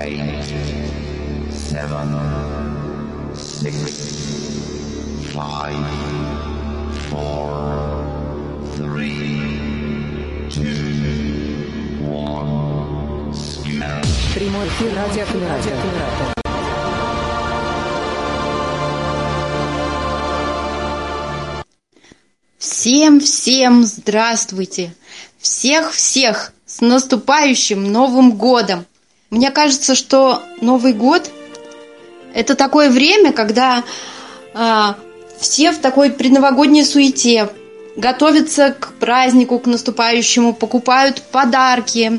8, 7, 6, 5, 4, 3, 2, 1. Прямой эфир радиоаккумулятор. Всем здравствуйте! Всех с наступающим Новым годом! Мне кажется, что Новый год – это такое время, когда все в такой предновогодней суете, готовятся к празднику, к наступающему, покупают подарки,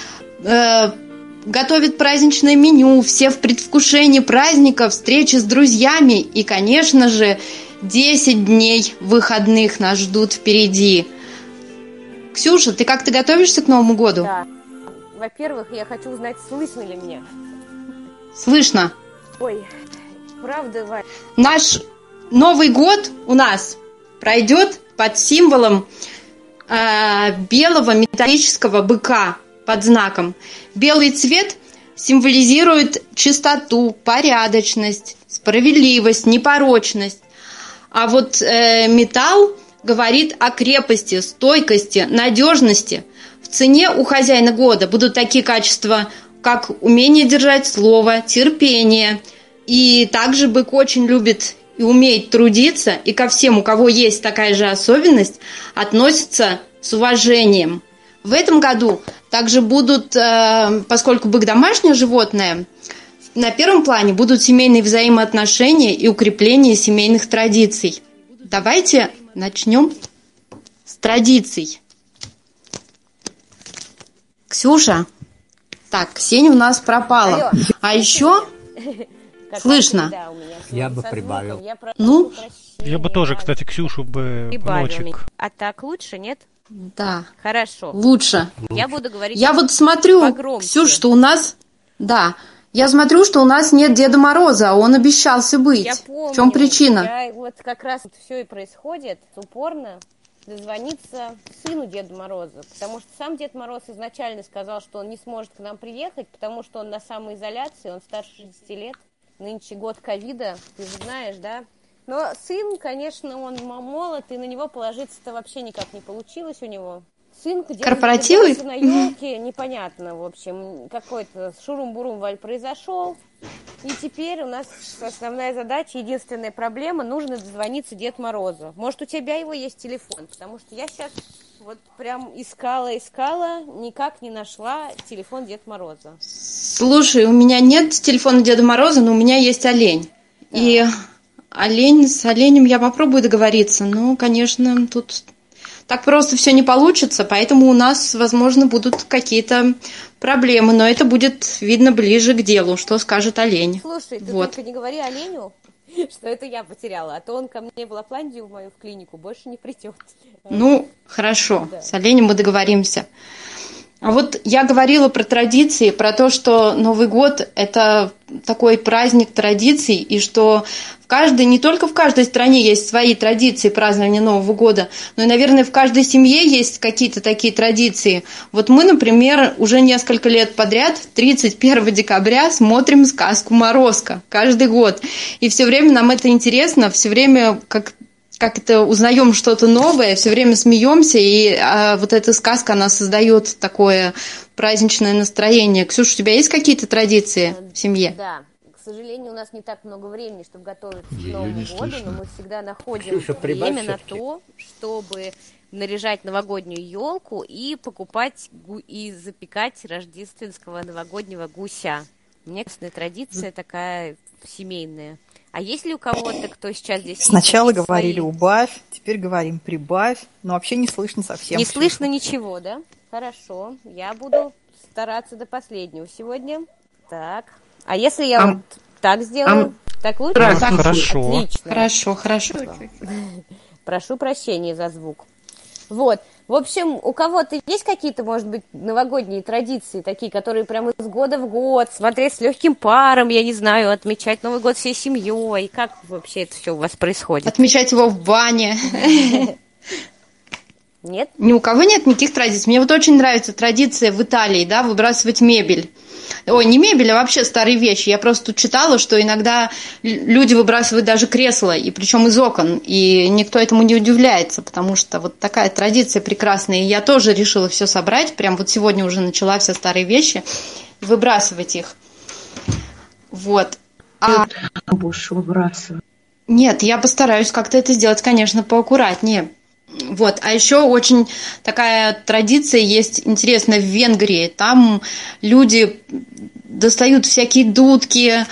готовят праздничное меню, все в предвкушении праздника, встречи с друзьями и, конечно же, 10 дней выходных нас ждут впереди. Ксюша, ты как-то готовишься к Новому году? Да. Во-первых, я хочу узнать, слышно ли меня? Слышно. Ой, правда, Варя? Наш Новый год у нас пройдет под символом белого металлического быка под знаком. Белый цвет символизирует чистоту, порядочность, справедливость, непорочность. А вот металл говорит о крепости, стойкости, надежности. В цене у хозяина года будут такие качества, как умение держать слово, терпение. И также бык очень любит и умеет трудиться, и ко всем, у кого есть такая же особенность, относится с уважением. В этом году также будут, поскольку бык домашнее животное, на первом плане будут семейные взаимоотношения и укрепление семейных традиций. Давайте начнем с традиций. Ксюша, так, Ксения у нас пропала. Алло. А еще слышно? Я бы прибавил. Ну? Я бы тоже, кстати, Ксюшу бы ночек. А так лучше, нет? Да. Хорошо. Лучше. Я буду говорить. Я вот смотрю, погромче. Ксюш, что у нас... Да. Я смотрю, что у нас нет Деда Мороза, а он обещался быть. Я помню. В чем причина? Вот как раз все и происходит упорно дозвониться сыну Деда Мороза, потому что сам Дед Мороз изначально сказал, что он не сможет к нам приехать, потому что он на самоизоляции, он старше 60 лет, нынче год ковида, ты же знаешь, да? Но сын, конечно, он молод, и на него положиться-то вообще никак не получилось у него. Сын где-то корпоративы на елке, непонятно, в общем, какой-то шурум-бурум произошел. И теперь у нас основная задача, единственная проблема, нужно дозвониться Деду Морозу. Может, у тебя его есть телефон? Потому что я сейчас вот прям искала, никак не нашла телефон Деда Мороза. Слушай, у меня нет телефона Деда Мороза, но у меня есть олень. Да. И с оленем я попробую договориться, но, конечно, тут... Так просто все не получится, поэтому у нас, возможно, будут какие-то проблемы, но это будет видно ближе к делу, что скажет олень. Слушай, ты вот. Только не говори оленю, что это я потеряла, а то он ко мне в Лапландию, в мою в клинику, больше не придет. Ну, хорошо, да. С оленем мы договоримся. А вот я говорила про традиции, про то, что Новый год – это такой праздник традиций, и что не только в каждой стране есть свои традиции празднования Нового года, но и, наверное, в каждой семье есть какие-то такие традиции. Вот мы, например, уже несколько лет подряд, 31 декабря, смотрим сказку «Морозко» каждый год. И все время нам это интересно, все время как-то узнаем что-то новое, все время смеемся, и вот эта сказка, она создает такое праздничное настроение. Ксюша, у тебя есть какие-то традиции в семье? Да. К сожалению, у нас не так много времени, чтобы готовиться к Новому году, но мы всегда находим время на то, чтобы наряжать новогоднюю елку и покупать и запекать рождественского новогоднего гуся. Мне кажется, традиция такая семейная. А есть ли у кого-то, кто сейчас здесь... Сначала говорили убавь, теперь говорим прибавь, но вообще не слышно совсем. Не слышно ничего, да? Хорошо, я буду стараться до последнего сегодня. Так, а если я вот так сделаю, так лучше? Хорошо. Отлично. Хорошо. Прошу прощения за звук. Вот. В общем, у кого-то есть какие-то, может быть, новогодние традиции, такие, которые прямо из года в год, смотреть с легким паром, я не знаю, отмечать Новый год всей семьей? Как вообще это все у вас происходит? Отмечать его в бане. Нет? Ни у кого нет никаких традиций. Мне вот очень нравится традиция в Италии, да, выбрасывать мебель. Ой, не мебель, а вообще старые вещи. Я просто тут читала, что иногда люди выбрасывают даже кресла, и причем из окон, и никто этому не удивляется, потому что вот такая традиция прекрасная. И я тоже решила все собрать, прям вот сегодня уже начала все старые вещи, выбрасывать их. Вот. Будешь выбрасывать? Нет, я постараюсь как-то это сделать, конечно, поаккуратнее. Вот. А еще очень такая традиция есть интересная в Венгрии. Там люди достают всякие дудки,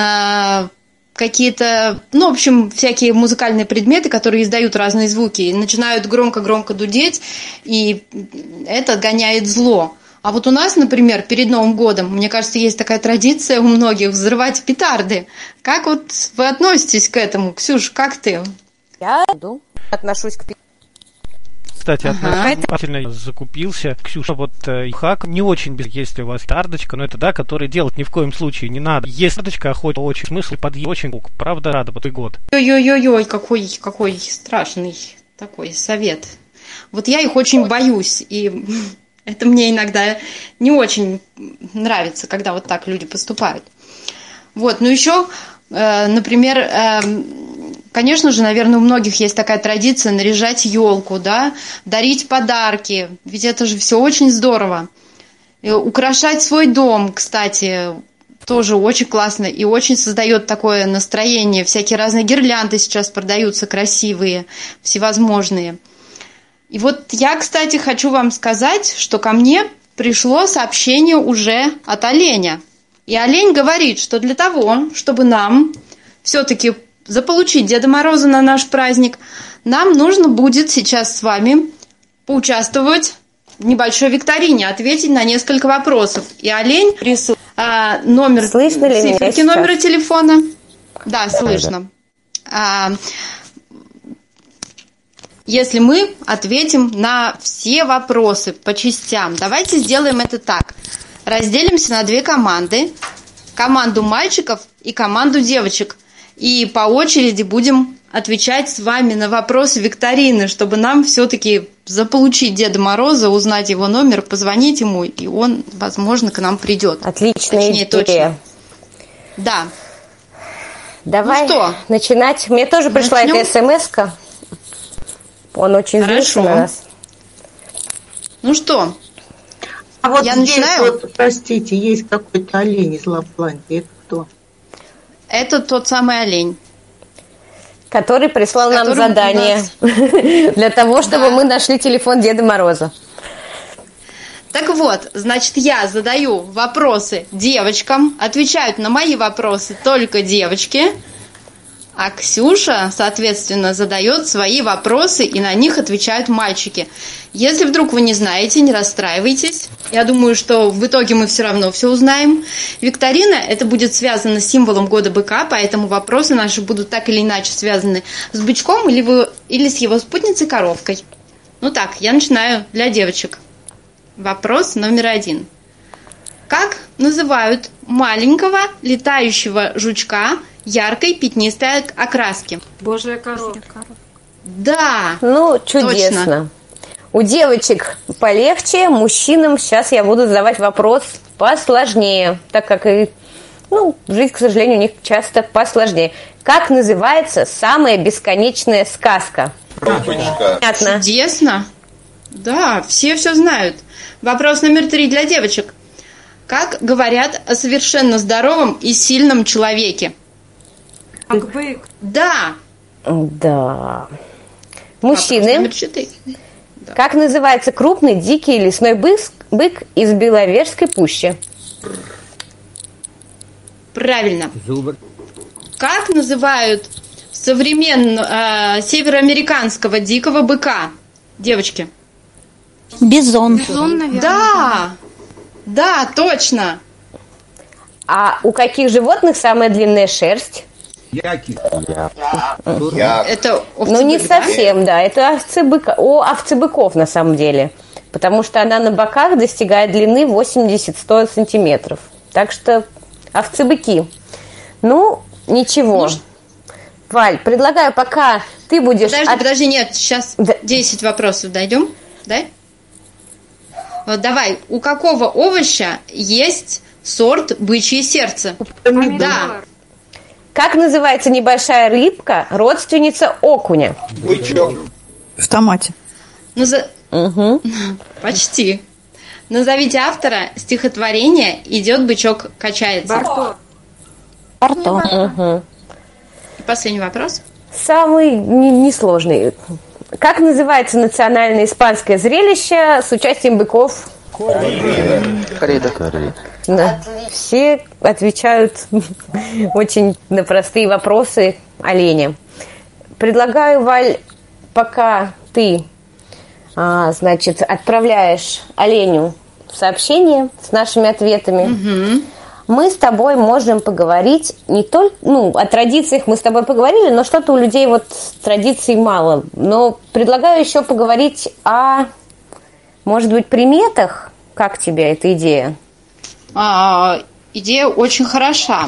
какие-то, ну, в общем, всякие музыкальные предметы, которые издают разные звуки, и начинают громко-громко дудеть, и это отгоняет зло. А вот у нас, например, перед Новым годом, мне кажется, есть такая традиция у многих взрывать петарды. Как вот вы относитесь к этому? Ксюш, как ты? Я отношусь к петардам. Кстати, относительно закупился. Ксюша, вот хак не очень без, если у вас карточка, но это да, который делать ни в коем случае не надо. Есть карточка, охоть очень смысл под очень хук. Правда, рада, вот и год. Ой-ой-ой, какой страшный такой совет. Вот я их очень боюсь, и это мне иногда не очень нравится, когда вот так люди поступают. Вот, ну еще, например, конечно же, наверное, у многих есть такая традиция наряжать елку, да, дарить подарки, ведь это же все очень здорово. И украшать свой дом, кстати, тоже очень классно и очень создает такое настроение. Всякие разные гирлянды сейчас продаются красивые, всевозможные. И вот я, кстати, хочу вам сказать, что ко мне пришло сообщение уже от оленя. И олень говорит, что для того, чтобы нам все-таки заполучить Деда Мороза на наш праздник, нам нужно будет сейчас с вами поучаствовать в небольшой викторине, ответить на несколько вопросов. И олень прислал номер, слышно ли меня циферки сейчас? Номера телефона. Да, слышно. Если мы ответим на все вопросы по частям, давайте сделаем это так. Разделимся на две команды. Команду мальчиков и команду девочек. И по очереди будем отвечать с вами на вопросы викторины, чтобы нам все-таки заполучить Деда Мороза, узнать его номер, позвонить ему, и он, возможно, к нам придет. Отличная идея. Точно. Да. Давай начинать. Мне тоже пришла эта смс-ка. Он очень злится на нас. Ну что, А вот я здесь, начинаю? вот, простите, есть какой-то олень из Лапландии. Это кто? Это тот самый олень, который прислал нам задание для того, чтобы мы нашли телефон Деда Мороза. Так вот, значит, я задаю вопросы девочкам, отвечают на мои вопросы только девочки, а Ксюша, соответственно, задает свои вопросы, и на них отвечают мальчики. Если вдруг вы не знаете, не расстраивайтесь. Я думаю, что в итоге мы все равно все узнаем. Викторина, это будет связано с символом года быка, поэтому вопросы наши будут так или иначе связаны с бычком или с его спутницей коровкой. Ну так, я начинаю для девочек. Вопрос номер 1. Как называют маленького летающего жучка яркой пятнистой окраски? Божья корова. Да. Ну, чудесно. Точно. У девочек полегче, мужчинам сейчас я буду задавать вопрос посложнее, так как жизнь, к сожалению, у них часто посложнее. Как называется самая бесконечная сказка? Понятно. Чудесно. Да, все знают. Вопрос номер 3 для девочек. Как говорят о совершенно здоровом и сильном человеке? Как бык. Да. Да. Вопрос Мужчины. номер 4. Да. Как называется крупный дикий лесной бык из Беловежской пущи? Правильно. Как называют современного североамериканского дикого быка? Девочки. Бизон. Бизон, наверное. Да. Да, точно. А у каких животных самая длинная шерсть? Это Ну, не совсем, да. Это овцы-быков на самом деле. Потому что она на боках достигает длины 80-100 сантиметров. Так что овцы-быки. Ну, ничего. Валь, предлагаю, пока ты будешь... Подожди, нет, сейчас 10 вопросов дойдем. Да? Вот давай, у какого овоща есть сорт бычье сердце? Да. Как называется небольшая рыбка, родственница окуня? Бычок. В томате. Угу. Почти. Назовите автора стихотворения «Идет бычок, качается». Барто. Угу. И последний вопрос. Самый несложный. Как называется национальное испанское зрелище с участием быков? Коррида. Да. Все отвечают очень на простые вопросы оленя. Предлагаю, Валь, пока ты, значит, отправляешь оленю сообщение с нашими ответами, мы с тобой можем поговорить не только, о традициях мы с тобой поговорили, но что-то у людей вот традиций мало. Но предлагаю еще поговорить о, может быть, приметах. Как тебе эта идея? Идея очень хороша.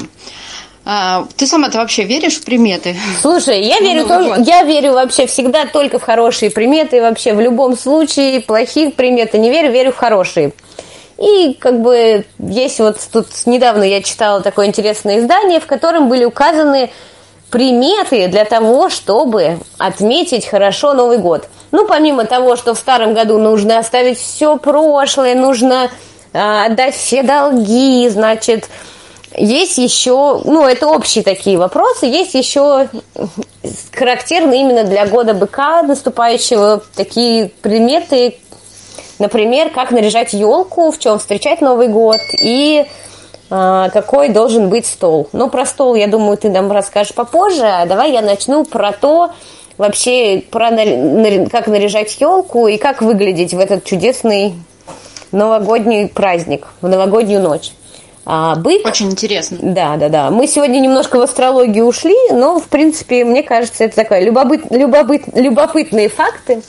Ты сама-то вообще веришь в приметы? Слушай, я верю вообще всегда только в хорошие приметы. Вообще в любом случае плохих примет не верю, верю в хорошие. И как бы есть вот тут недавно я читала такое интересное издание, в котором были указаны приметы для того, чтобы отметить хорошо Новый год. Помимо того, что в старом году нужно оставить все прошлое, нужно отдать все долги, значит, есть еще, это общие такие вопросы, есть еще характерные именно для года быка наступающего такие приметы, например, как наряжать елку, в чем встречать Новый год и какой должен быть стол. Про стол, я думаю, ты нам расскажешь попозже, а давай я начну про то, вообще, как наряжать елку и как выглядеть в этот чудесный новогодний праздник, в новогоднюю ночь. Бык... Очень интересно. Да. Мы сегодня немножко в астрологию ушли, но, в принципе, мне кажется, это такое любопытные факты.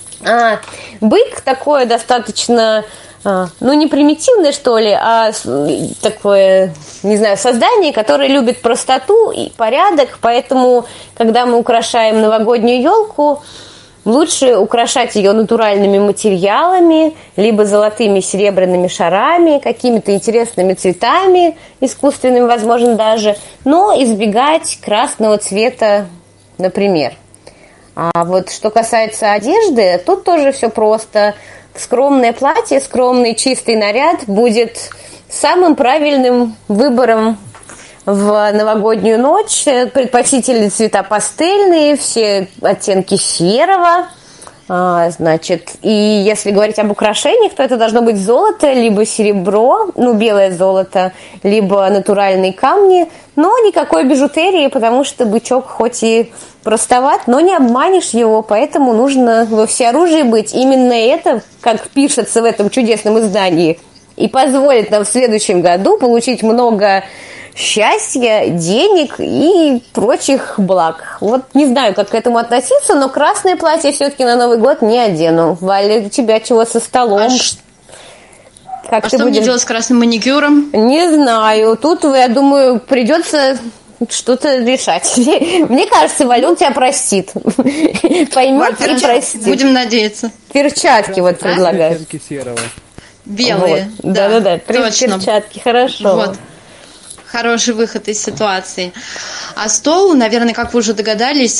Бык такое достаточно, не примитивное, что ли, а такое, не знаю, создание, которое любит простоту и порядок, поэтому, когда мы украшаем новогоднюю елку, лучше украшать ее натуральными материалами, либо золотыми, серебряными шарами, какими-то интересными цветами, искусственными, возможно, даже, но избегать красного цвета, например. А вот что касается одежды, тут тоже все просто. Скромное платье, скромный чистый наряд будет самым правильным выбором в новогоднюю ночь. Предпочтительные цвета пастельные, все оттенки серого. Значит, и если говорить об украшениях, то это должно быть золото, либо серебро, белое золото, либо натуральные камни, но никакой бижутерии, потому что бычок хоть и простоват, но не обманешь его, поэтому нужно во всеоружии быть. Именно это, как пишется в этом чудесном издании, и позволит нам в следующем году получить много счастья, денег и прочих благ. Вот не знаю, как к этому относиться, но красное платье все-таки на Новый год не одену. Валя, у тебя чего со столом? Что мне делать с красным маникюром? Не знаю. Тут, я думаю, придется что-то решать. Мне кажется, Валя, он тебя простит. Поймет и простит. Будем надеяться. Перчатки предлагаю. Перчатки серого. Белые. Вот. Да. Точно. Перчатки, хорошо. Вот. Хороший выход из ситуации. А стол, наверное, как вы уже догадались,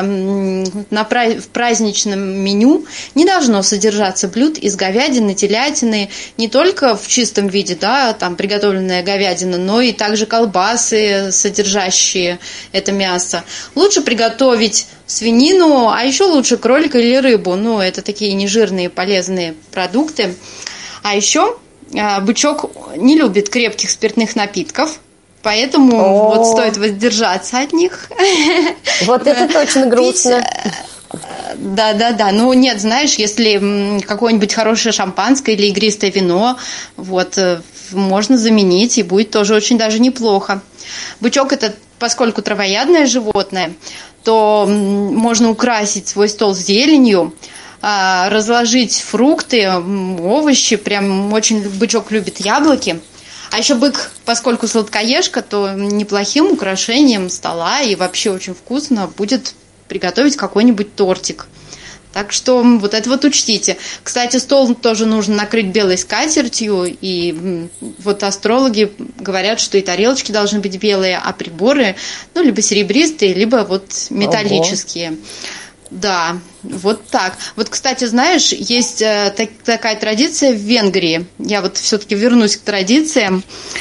в праздничном меню не должно содержаться блюд из говядины, телятины, не только в чистом виде, там приготовленная говядина, но и также колбасы, содержащие это мясо. Лучше приготовить свинину, а еще лучше кролика или рыбу. Это такие нежирные полезные продукты. А еще бычок не любит крепких спиртных напитков. Поэтому стоит воздержаться от них. Вот это точно грустно. Да. Нет, знаешь, если какое-нибудь хорошее шампанское или игристое вино, можно заменить, и будет тоже очень даже неплохо. Бычок это, поскольку травоядное животное, то можно украсить свой стол зеленью, разложить фрукты, овощи, прям очень бычок любит яблоки. А еще бык, поскольку сладкоежка, то неплохим украшением стола и вообще очень вкусно будет приготовить какой-нибудь тортик. Так что вот это вот учтите. Кстати, стол тоже нужно накрыть белой скатертью, и вот астрологи говорят, что и тарелочки должны быть белые, а приборы, ну, либо серебристые, либо вот металлические. Ого. Да, вот так. Вот, кстати, знаешь, есть такая традиция в Венгрии. Я вот все-таки вернусь к традициям.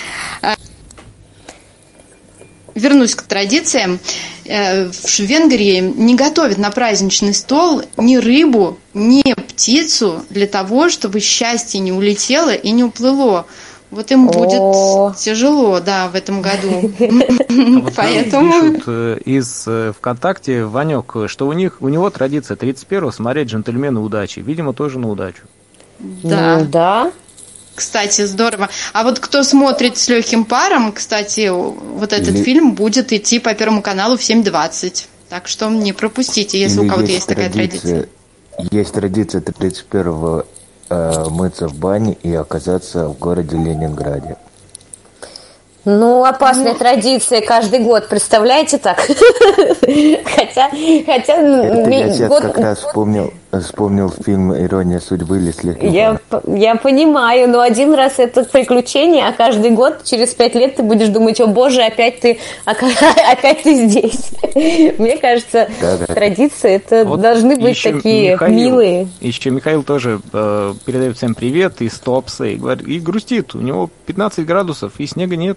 В Венгрии не готовят на праздничный стол ни рыбу, ни птицу для того, чтобы счастье не улетело и не уплыло. Вот им будет тяжело, да, в этом году. Поэтому пишут из ВКонтакте, Ванек, что у него традиция 31-го смотреть «Джентльмены удачи». Видимо, тоже на удачу. Да. Ну, да. Кстати, здорово. А вот кто смотрит с легким паром, кстати, вот этот фильм будет идти по Первому каналу в 7:20. Так что не пропустите, если у кого-то есть такая традиция. Есть традиция 31-го мыться в бане и оказаться в городе Ленинграде. Ну, опасная традиция каждый год, представляете так? Хотя я сейчас как раз вспомнил фильм «Ирония судьбы» или «Слегка». Я понимаю, но один раз это приключение, а каждый год, через 5 лет ты будешь думать: о боже, опять ты здесь. Мне кажется, традиции это вот должны быть такие милые. Еще Михаил тоже передает всем привет из Туапсе и грустит. У него 15 градусов и снега нет.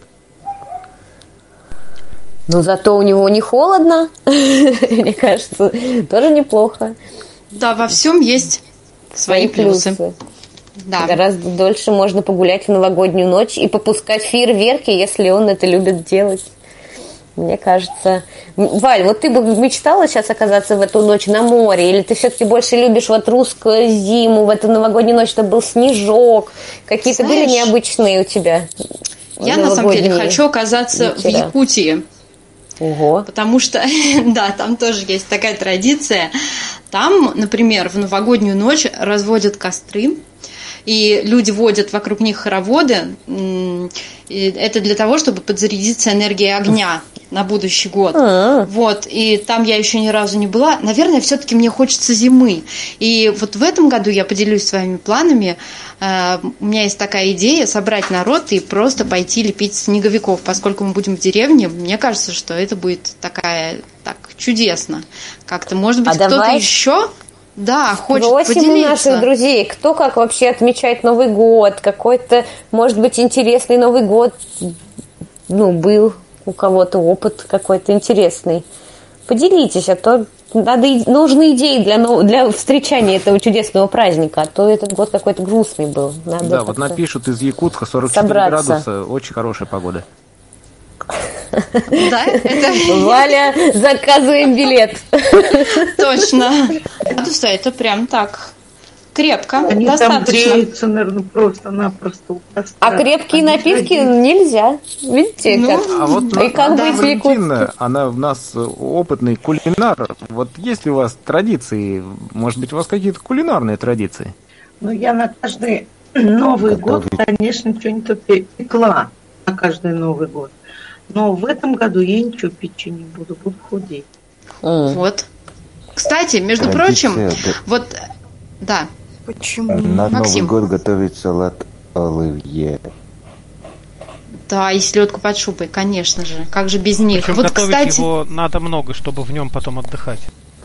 Но зато у него не холодно, мне кажется, тоже неплохо. Да, во всем есть свои плюсы. Да. Гораздо дольше можно погулять в новогоднюю ночь и попускать фейерверки, если он это любит делать. Мне кажется... Валь, вот ты бы мечтала сейчас оказаться в эту ночь на море? Или ты все-таки больше любишь вот русскую зиму, в эту новогоднюю ночь, чтобы был снежок? Какие-то были необычные у тебя? Я на самом деле хочу оказаться в Якутии. Ого. Потому что, да, там тоже есть такая традиция. Там, например, в новогоднюю ночь разводят костры, и люди водят вокруг них хороводы. И это для того, чтобы подзарядиться энергией огня на будущий год. Вот, и там я еще ни разу не была. Наверное, все-таки мне хочется зимы. И вот в этом году я поделюсь своими планами. У меня есть такая идея собрать народ и просто пойти лепить снеговиков. Поскольку мы будем в деревне, мне кажется, что это будет так чудесно. Как-то, может быть, кто-то еще... Да, хочет поделиться. Просим у наших друзей, кто как вообще отмечает Новый год, какой-то, может быть, интересный Новый год, был у кого-то опыт какой-то интересный. Поделитесь, а то нужны идеи для встречания этого чудесного праздника, а то этот год какой-то грустный был. Надо вот напишут из Якутска 44 градуса, очень хорошая погода. Да, Валя, заказываем билет. Точно. Это прям так крепко. Они достаточно. Там греются, наверное, просто-напросто. А крепкие напитки нельзя. Видите, как? А вот и как быть в Валентина, она у нас опытный кулинар. Вот есть ли у вас традиции? Может быть, у вас какие-то кулинарные традиции? Ну, я на каждый Новый год, конечно, что-нибудь пекла на каждый Новый год. Но в этом году я ничего печь не буду худеть. Вот. Кстати, между прочим, вот, да. Почему? На Новый год готовить салат оливье. Да, и селедку под шубой, конечно же. Как же без них? Причем вот, готовить кстати, его надо много, чтобы в нем потом отдыхать.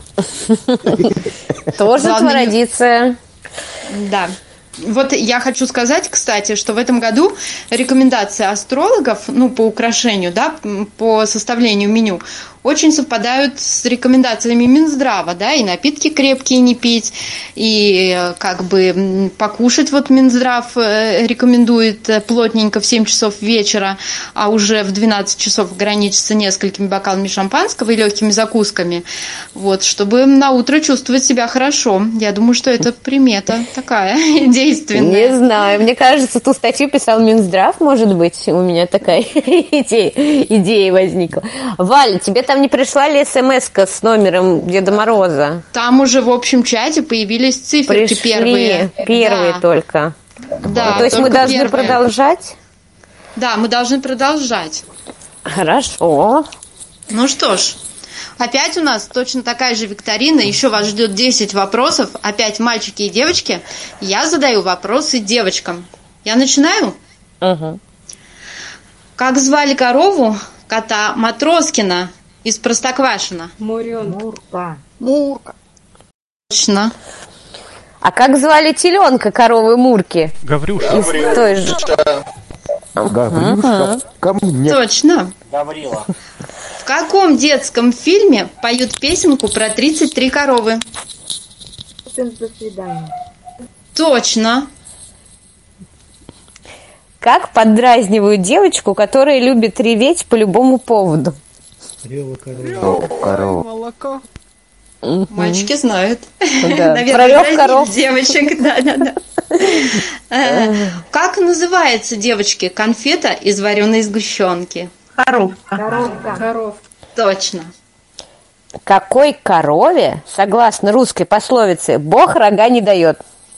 Тоже традиция. Да. Вот я хочу сказать, кстати, что в этом году рекомендации астрологов, по украшению, да, по составлению меню, очень совпадают с рекомендациями Минздрава, да, и напитки крепкие не пить, и покушать Минздрав рекомендует плотненько в 7 часов вечера, а уже в 12 часов ограничиться несколькими бокалами шампанского и легкими закусками, чтобы на утро чувствовать себя хорошо. Я думаю, что это примета такая действенная. Не знаю, мне кажется, ту статью писал Минздрав, может быть, у меня такая идея возникла. Валя, тебе там не пришла ли смс-ка с номером Деда Мороза? Там уже в общем чате появились циферки первые. Первые только. Да, то есть мы должны продолжать? Да, мы должны продолжать. Хорошо. Ну что ж, Опять у нас точно такая же викторина. Еще вас ждет 10 вопросов. Опять мальчики и девочки. Я задаю вопросы девочкам. Я начинаю? Угу. Как звали корову кота Матроскина из Простоквашино? Мурка. Мурка. Точно. А как звали теленка коровы Мурки? Гаврюша. Из той же. Гаврюшка, ко мне. Точно. Гаврила. В каком детском фильме поют песенку про 33 коровы? До свидания. Точно. Как поддразнивают девочку, которая любит реветь по любому поводу? Корова. Молоко. Мальчики знают. Да. Наверное, Про рев дразнили коров. девочек. Да. Как называется, девочки, конфета из вареной сгущенки? Коровка. Точно. Какой корове, согласно русской пословице, Бог рога не дает?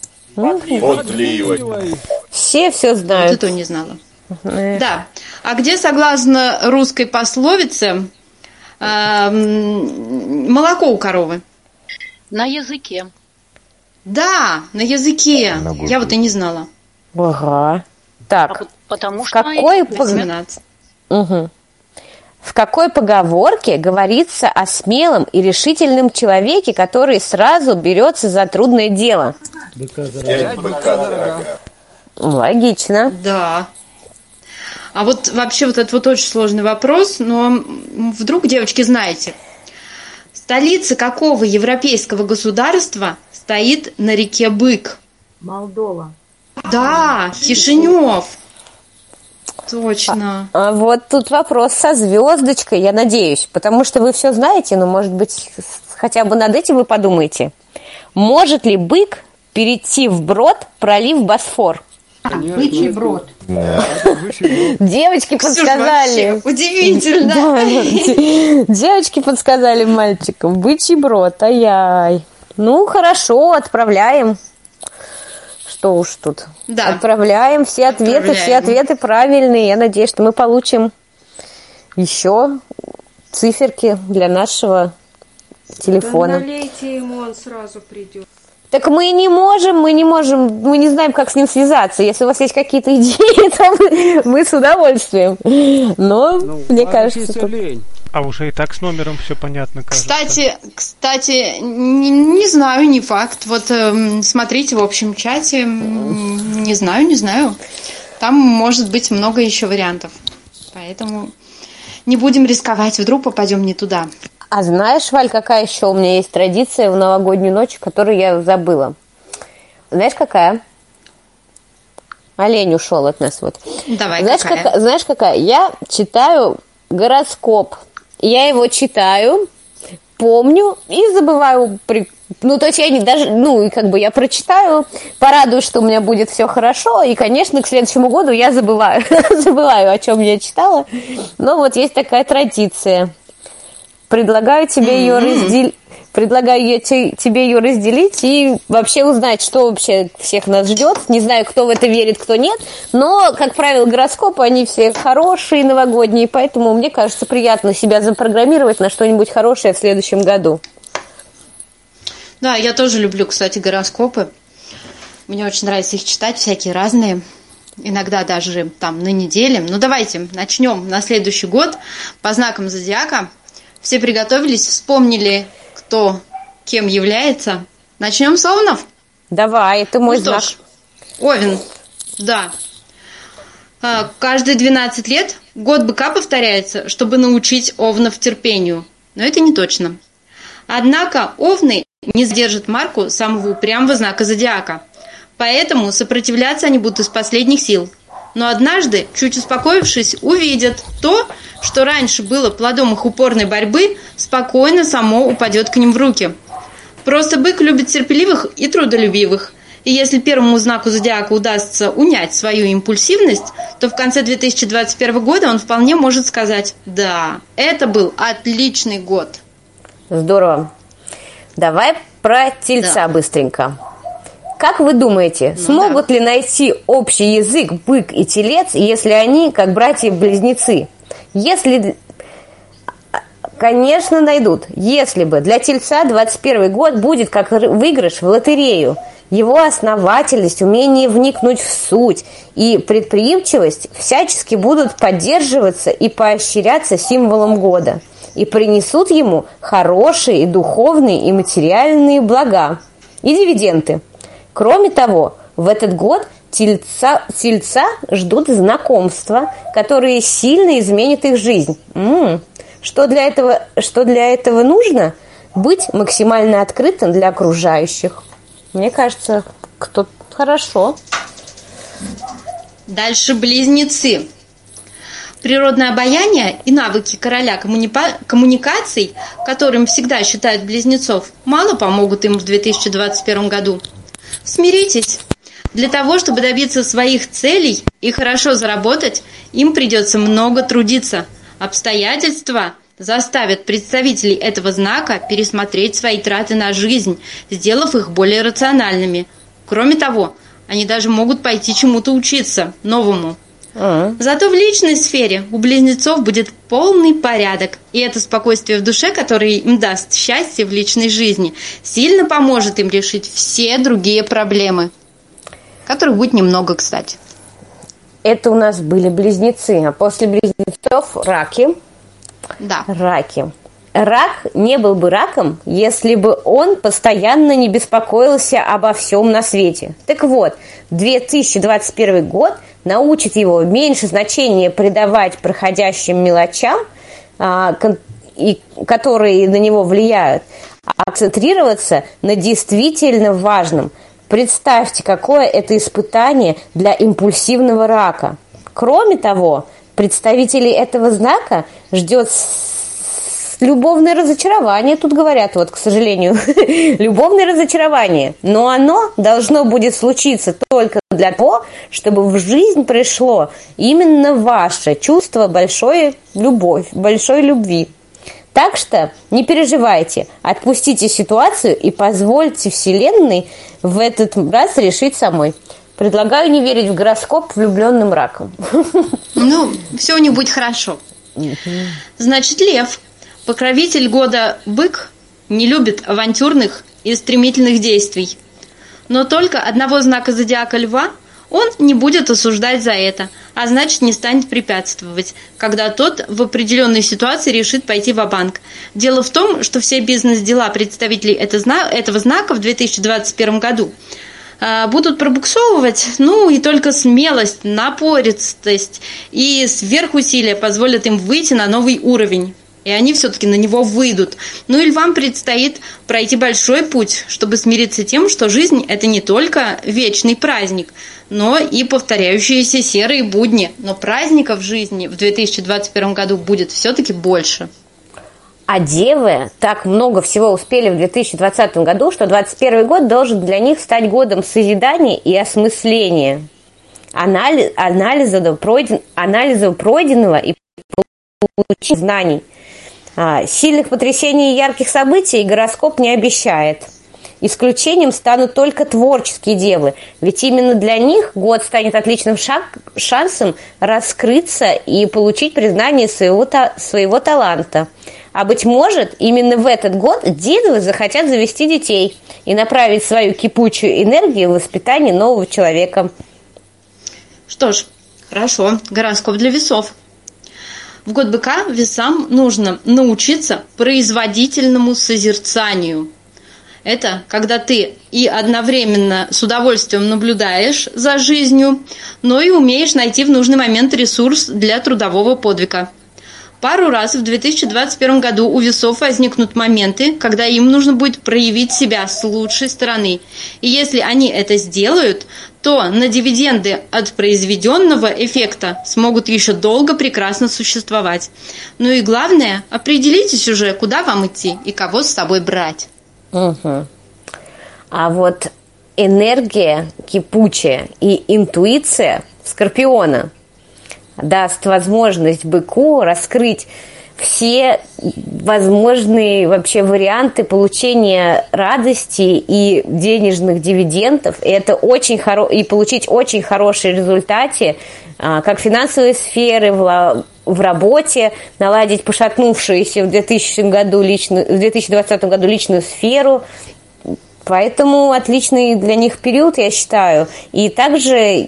Все знают. Вот это не знала. Да. А где, согласно русской пословице, молоко у коровы? На языке. Да, на языке. Я вот и не знала. Ага. Так. Потому что В какой поговорке говорится о смелом и решительном человеке, который сразу берется за трудное дело? Логично. Да. А вот вообще вот этот вот очень сложный вопрос, но вдруг, девочки, знаете, столица какого европейского государства стоит на реке Бык? Молдова. Да, Кишинев. Точно. А вот тут вопрос со звездочкой, я надеюсь, потому что вы все знаете, но, может быть, хотя бы над этим вы подумаете. Может ли бык перейти вброд, пролив Босфор? Бычий брод. Девочки подсказали. Удивительно. Девочки подсказали мальчикам. Бычий брод, ай-яй. Ну, хорошо, отправляем. Что уж тут. Да. Отправляем все ответы правильные. Я надеюсь, что мы получим еще циферки для нашего телефона. Да налейте ему, он сразу придет. Так мы не знаем, как с ним связаться. Если у вас есть какие-то идеи, то мы с удовольствием. Но мне кажется, что... А уже и так с номером все понятно, кажется. Кстати, не знаю, не факт. Вот смотрите в общем чате. Не знаю. Там может быть много еще вариантов. Поэтому не будем рисковать. Вдруг попадем не туда. А знаешь, Валь, какая еще у меня есть традиция в новогоднюю ночь, которую я забыла? Знаешь, какая? Олень ушел от нас. Вот. Давай, знаешь, какая? Я читаю гороскоп. Я его читаю, помню и забываю. То есть я я прочитаю, порадуюсь, что у меня будет все хорошо, и, конечно, к следующему году я забываю, о чем я читала. Но вот есть такая традиция. Предлагаю тебе ее разделить и вообще узнать, что вообще всех нас ждет. Не знаю, кто в это верит, кто нет, но, как правило, гороскопы, они все хорошие, новогодние, поэтому мне кажется, приятно себя запрограммировать на что-нибудь хорошее в следующем году. Да, я тоже люблю, кстати, гороскопы. Мне очень нравится их читать, всякие разные. Иногда даже там на неделе. Ну, давайте начнем на следующий год по знакам зодиака. Все приготовились, вспомнили, кто кем является. Начнем с овнов? Давай, это мой знак. Что ж, Овен, да. Каждые 12 лет год быка повторяется, чтобы научить овнов терпению. Но это не точно. Однако овны не сдержат марку самого упрямого знака зодиака. Поэтому сопротивляться они будут из последних сил. Но однажды, чуть успокоившись, увидят то, что раньше было плодом их упорной борьбы, спокойно само упадет к ним в руки. Просто бык любит терпеливых и трудолюбивых. И если первому знаку зодиака удастся унять свою импульсивность, то в конце 2021 года он вполне может сказать: да, это был отличный год. Здорово. Давай про тельца быстренько. Как вы думаете, смогут ли найти общий язык бык и телец, если они как братья-близнецы? Если Конечно, найдут. Если бы для Тельца 21 год будет как выигрыш в лотерею. Его основательность, умение вникнуть в суть и предприимчивость всячески будут поддерживаться и поощряться символом года. И принесут ему хорошие и духовные и материальные блага и дивиденды. Кроме того, в этот год Тельца ждут знакомства, которые сильно изменят их жизнь. Что для этого нужно? Быть максимально открытым для окружающих. Мне кажется, кто хорошо. Дальше близнецы. Природное обаяние и навыки короля коммуникаций, которым всегда считают близнецов, мало помогут им в 2021 году. Смиритесь. Для того, чтобы добиться своих целей и хорошо заработать, им придется много трудиться. Обстоятельства заставят представителей этого знака пересмотреть свои траты на жизнь, сделав их более рациональными. Кроме того, они даже могут пойти чему-то учиться новому. Зато в личной сфере у близнецов будет полный порядок, и это спокойствие в душе, которое им даст счастье в личной жизни, сильно поможет им решить все другие проблемы, которых будет немного, кстати. Это у нас были близнецы, а после близнецов раки. Да. Раки. Рак не был бы раком, если бы он постоянно не беспокоился обо всем на свете. Так вот, 2021 год научит его меньше значения придавать проходящим мелочам, которые на него влияют, а концентрироваться на действительно важном. Представьте, какое это испытание для импульсивного рака. Кроме того, представителей этого знака ждет любовное разочарование, тут говорят, вот, к сожалению, любовное разочарование. Но оно должно будет случиться только для того, чтобы в жизнь пришло именно ваше чувство большой любви. Так что не переживайте, отпустите ситуацию и позвольте Вселенной в этот раз решить самой. Предлагаю не верить в гороскоп влюбленным раком. Все у них будет хорошо. Значит, Лев. Покровитель года бык не любит авантюрных и стремительных действий. Но только одного знака зодиака льва он не будет осуждать за это, а значит не станет препятствовать, когда тот в определенной ситуации решит пойти ва-банк. Дело в том, что все бизнес-дела представителей этого знака в 2021 году будут пробуксовывать, и только смелость, напористость и сверхусилия позволят им выйти на новый уровень. И они все-таки на него выйдут. И львам предстоит пройти большой путь, чтобы смириться с тем, что жизнь – это не только вечный праздник, но и повторяющиеся серые будни. Но праздников в жизни в 2021 году будет все-таки больше. А девы так много всего успели в 2020 году, что 2021 год должен для них стать годом созидания и осмысления, анализа пройденного и получения знаний. Сильных потрясений и ярких событий гороскоп не обещает. Исключением станут только творческие девы, ведь именно для них год станет отличным шансом раскрыться и получить признание своего таланта. А быть может, именно в этот год девы захотят завести детей и направить свою кипучую энергию в воспитание нового человека. Что ж, хорошо, гороскоп для весов. В год быка весам нужно научиться производительному созерцанию. Это когда ты и одновременно с удовольствием наблюдаешь за жизнью, но и умеешь найти в нужный момент ресурс для трудового подвига. Пару раз в 2021 году у весов возникнут моменты, когда им нужно будет проявить себя с лучшей стороны. И если они это сделают, то на дивиденды от произведенного эффекта смогут еще долго прекрасно существовать. И главное, определитесь уже, куда вам идти и кого с собой брать. Угу. А вот энергия кипучая и интуиция Скорпиона даст возможность быку раскрыть все возможные вообще варианты получения радости и денежных дивидендов. И это и получить очень хорошие результаты как в финансовой сфере, в работе, наладить пошатнувшуюся в 2020 году личную сферу. Поэтому отличный для них период, я считаю. И также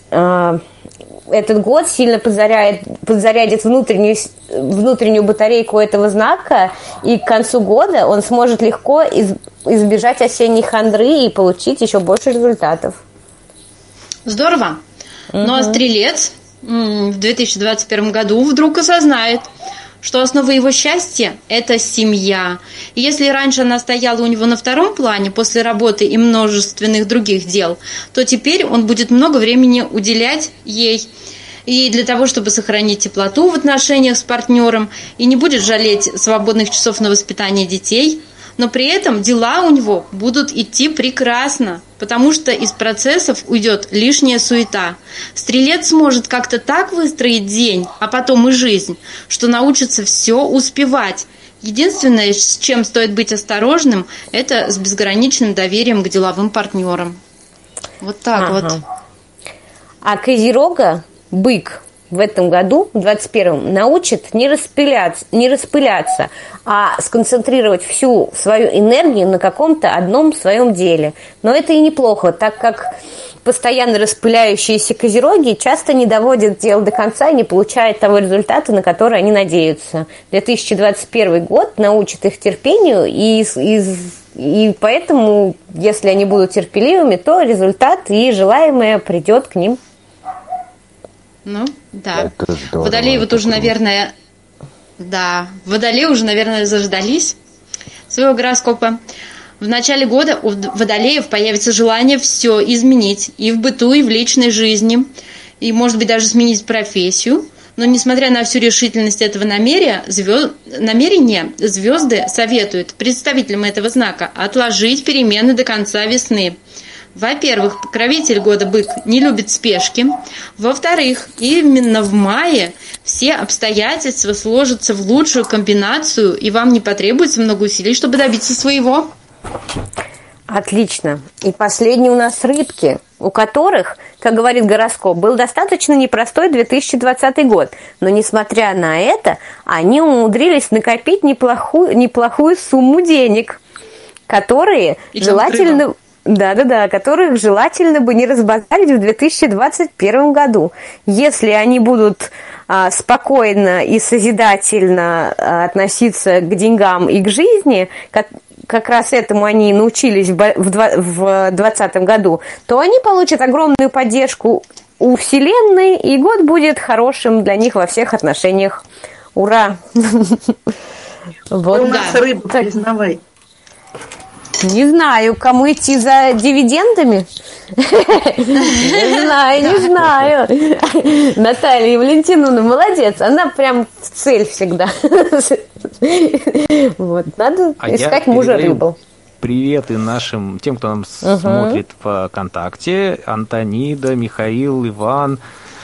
этот год сильно подзарядит внутреннюю батарейку этого знака, и к концу года он сможет легко избежать осенней хандры и получить еще больше результатов. Здорово. Ну а Стрелец в 2021 году вдруг осознает, что основа его счастья – это семья. И если раньше она стояла у него на втором плане после работы и множественных других дел, то теперь он будет много времени уделять ей для того, чтобы сохранить теплоту в отношениях с партнером, и не будет жалеть свободных часов на воспитание детей. Но при этом дела у него будут идти прекрасно, потому что из процессов уйдет лишняя суета. Стрелец сможет как-то так выстроить день, а потом и жизнь, что научится все успевать. Единственное, с чем стоит быть осторожным, это с безграничным доверием к деловым партнерам. Вот так вот. А Козерога, бык, в этом году, в 2021, научит не распыляться, а сконцентрировать всю свою энергию на каком-то одном своем деле. Но это и неплохо, так как постоянно распыляющиеся козероги часто не доводят дело до конца и не получают того результата, на который они надеются. 2021 год научит их терпению, и поэтому, если они будут терпеливыми, то результат и желаемое придет к ним. Ну, да. Водолеи вот уже, наверное, Водолеи уже, наверное, заждались своего гороскопа. В начале года у водолеев появится желание все изменить и в быту, и в личной жизни, и, может быть, даже сменить профессию. Но, несмотря на всю решительность этого намерения, звезды советуют представителям этого знака отложить перемены до конца весны. Во-первых, покровитель года бык не любит спешки. Во-вторых, именно в мае все обстоятельства сложатся в лучшую комбинацию, и вам не потребуется много усилий, чтобы добиться своего. Отлично. И последний у нас рыбки, у которых, как говорит гороскоп, был достаточно непростой 2020 год. Но, несмотря на это, они умудрились накопить неплохую сумму денег, которые желательно... которых желательно бы не разбазарить в 2021 году. Если они будут спокойно и созидательно относиться к деньгам и к жизни, как раз этому они и научились в 2020 году, то они получат огромную поддержку у Вселенной, и год будет хорошим для них во всех отношениях. Ура! Вот у нас рыба, признавай. Не знаю, кому идти за дивидендами. Не знаю. Наталья Валентиновна молодец. Она прям в цель всегда. Вот, надо искать мужа рыбу. Привет и нашим, тем, кто нам смотрит в ВКонтакте. Антонида, Михаил, Иван.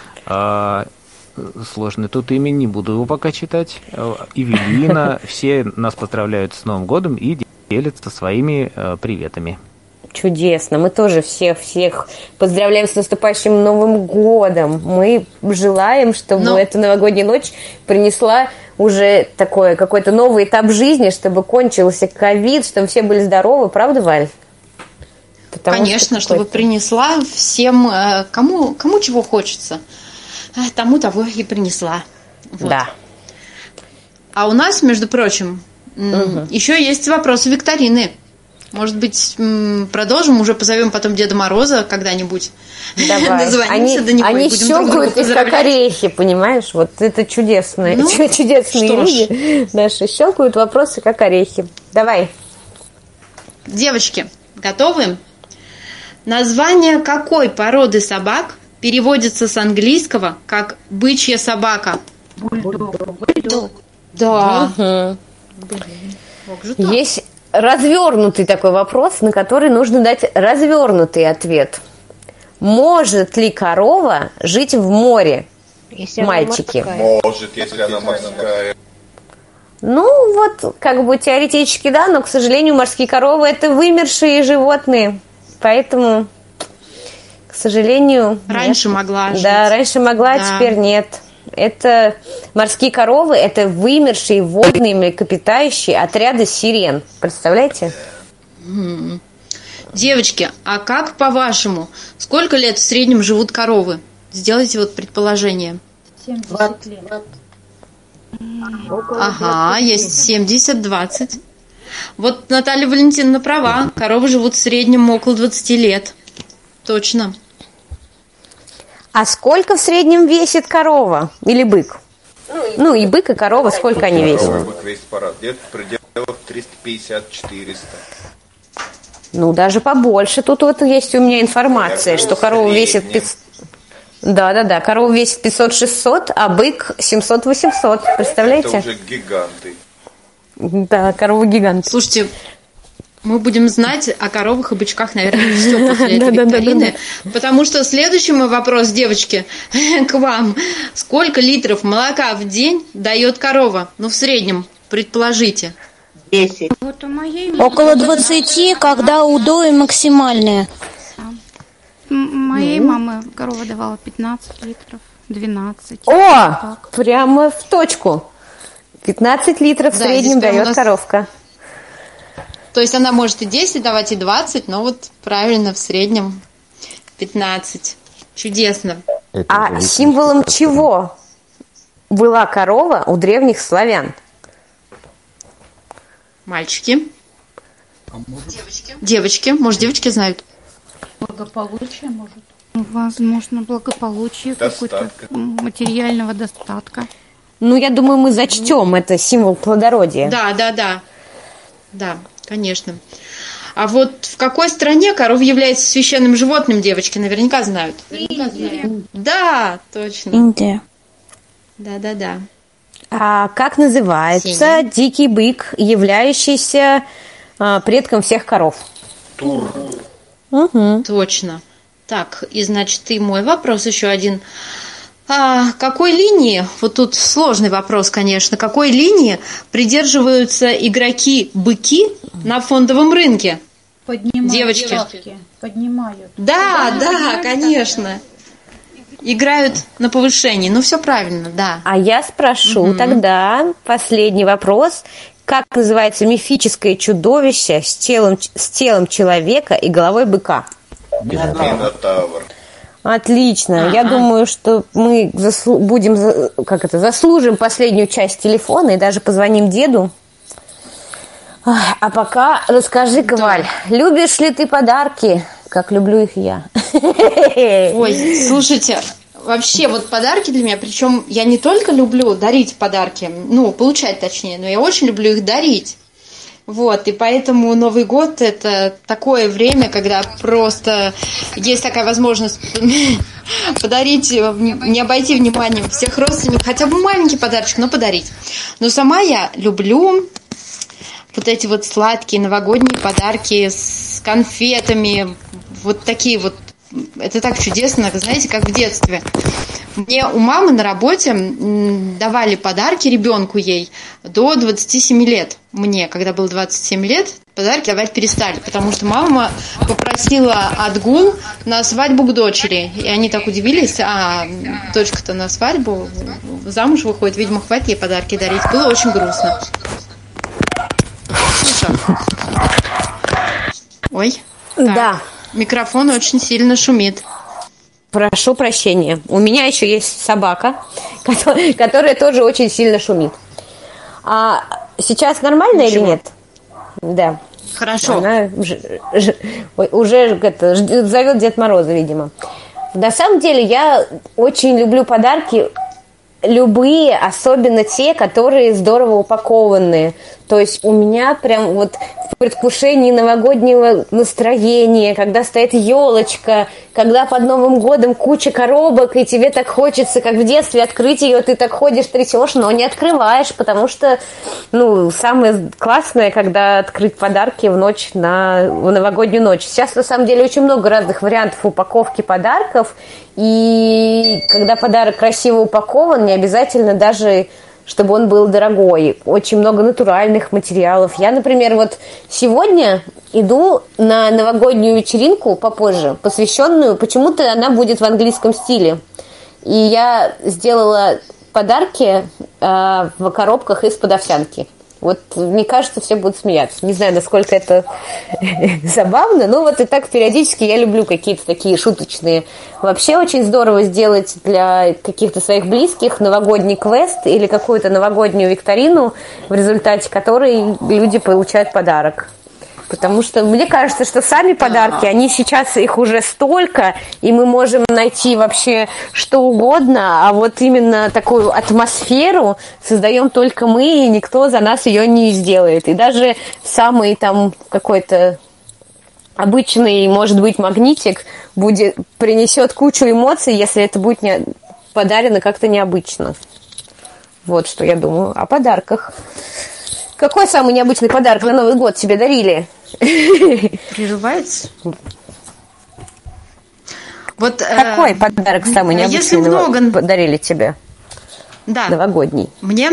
Сложно тут имя, не буду его пока читать. Евелина. Все нас поздравляют с Новым годом и делятся своими приветами. Чудесно. Мы тоже всех поздравляем с наступающим Новым годом. Мы желаем, чтобы эта новогодняя ночь принесла уже такой какой-то новый этап жизни, чтобы кончился ковид, чтобы все были здоровы. Правда, Валь? Конечно, чтобы принесла всем, кому чего хочется, тому того и принесла. Вот. Да. А у нас, между прочим, еще есть вопросы викторины. Может быть, продолжим, уже позовем потом Деда Мороза когда-нибудь. Давай. Дозвонимся до него. Они щелкают их как орехи, понимаешь? Вот это чудесные люди наши щелкают вопросы как орехи. Давай. Девочки, готовы? Название какой породы собак переводится с английского как бычья собака? Бульдог. Да. Есть развернутый такой вопрос, на который нужно дать развернутый ответ. Может ли корова жить в море, мальчики? Может, если она морская. Ну, вот, как бы теоретически да, но, к сожалению, морские коровы – это вымершие животные. Поэтому, к сожалению… Раньше нет. могла жить. Да, раньше могла, а теперь нет. Это морские коровы, это вымершие водные млекопитающие отряды сирен. Представляете? Девочки, а как по-вашему, сколько лет в среднем живут коровы? Сделайте вот предположение. 70 лет. Ага, есть 70-20. Вот Наталья Валентиновна права. Коровы живут в среднем около 20 лет. Точно. А сколько в среднем весит корова или бык? Ну и бык, и корова, сколько они весят? Бык весит где-то в пределах 350-400. Ну, даже побольше. Тут вот есть у меня информация, что корова весит 500... Да, корова весит 500-600, а бык 700-800. Представляете? Это уже гиганты. Да, коровы-гиганты. Слушайте, мы будем знать о коровах и бычках, наверное, все после этой викторины. Потому что следующий мой вопрос, девочки, к вам. Сколько литров молока в день дает корова? Ну, в среднем, предположите. 10. Вот у моей Около 20, когда удои максимальные. Моей мамы корова давала 15 литров, 12. О, прямо в точку. 15 литров в среднем дает коровка. То есть она может и 10 давать, и 20, но вот правильно, в среднем 15. Чудесно. А символом чего была корова у древних славян? Мальчики. Девочки. Может, девочки знают? Благополучие, может. Возможно, благополучие, какой-то материального достатка. Ну, я думаю, мы зачтем это символ плодородия. Да, конечно. А вот в какой стране корова является священным животным, девочки, наверняка знают. Индия. Да, точно. Индия. Да. А как называется дикий бык, являющийся предком всех коров? Тур. Угу. Точно. Так, и значит, и мой вопрос еще один. Какой линии, вот тут сложный вопрос, конечно, какой линии придерживаются игроки-быки на фондовом рынке? Поднимают. Девочки. Поднимают. Да, конечно. Играют на повышении. Ну, все правильно, да. А я спрошу тогда последний вопрос. Как называется мифическое чудовище с телом человека и головой быка? Минотавр. Отлично. Я думаю, что мы заслужим последнюю часть телефона и даже позвоним деду. А пока расскажи-ка, Валь, любишь ли ты подарки, как люблю их я? Ой, слушайте, вообще вот подарки для меня, причем я не только люблю дарить подарки, получать точнее, но я очень люблю их дарить. Вот, и поэтому Новый год – это такое время, когда просто есть такая возможность подарить, не обойти вниманием всех родственников, хотя бы маленький подарочек, но подарить. Но сама я люблю вот эти вот сладкие новогодние подарки с конфетами, вот такие вот. Это так чудесно, знаете, как в детстве. Мне у мамы на работе давали подарки ребенку ей до 27 лет. Мне, когда было 27 лет, подарки давать перестали, потому что мама попросила отгул на свадьбу к дочери. И они так удивились, дочка-то на свадьбу замуж выходит, видимо, хватит ей подарки дарить. Было очень грустно. Ой. Да. Микрофон очень сильно шумит. Прошу прощения. У меня еще есть собака, которая тоже очень сильно шумит. А сейчас нормально или нет? Да. Хорошо. Она уже зовет Дед Мороза, видимо. На самом деле я очень люблю подарки. Любые, особенно те, которые здорово упакованные. То есть у меня прям вот в предвкушении новогоднего настроения, когда стоит елочка, когда под Новым годом куча коробок, и тебе так хочется, как в детстве, открыть ее, ты так ходишь, трясешь, но не открываешь, потому что, самое классное, когда открыть подарки в новогоднюю ночь. Сейчас, на самом деле, очень много разных вариантов упаковки подарков, и когда подарок красиво упакован, не обязательно даже, чтобы он был дорогой. Очень много натуральных материалов. Я, например, вот сегодня иду на новогоднюю вечеринку попозже, посвященную, почему-то она будет в английском стиле. И я сделала подарки в коробках из-под овсянки. Вот, мне кажется, все будут смеяться. Не знаю, насколько это забавно, но вот и так периодически я люблю какие-то такие шуточные. Вообще очень здорово сделать для каких-то своих близких новогодний квест или какую-то новогоднюю викторину, в результате которой люди получают подарок. Потому что мне кажется, что сами подарки, они сейчас, их уже столько, и мы можем найти вообще что угодно, а вот именно такую атмосферу создаем только мы, и никто за нас ее не сделает. И даже самый там какой-то обычный, может быть, магнитик принесет кучу эмоций, если это будет подарено как-то необычно. Вот что я думаю о подарках. Какой самый необычный подарок на Новый год тебе дарили? Прерывается? Вот, какой подарок самый необычный подарили тебе? Да. Новогодний. Мне?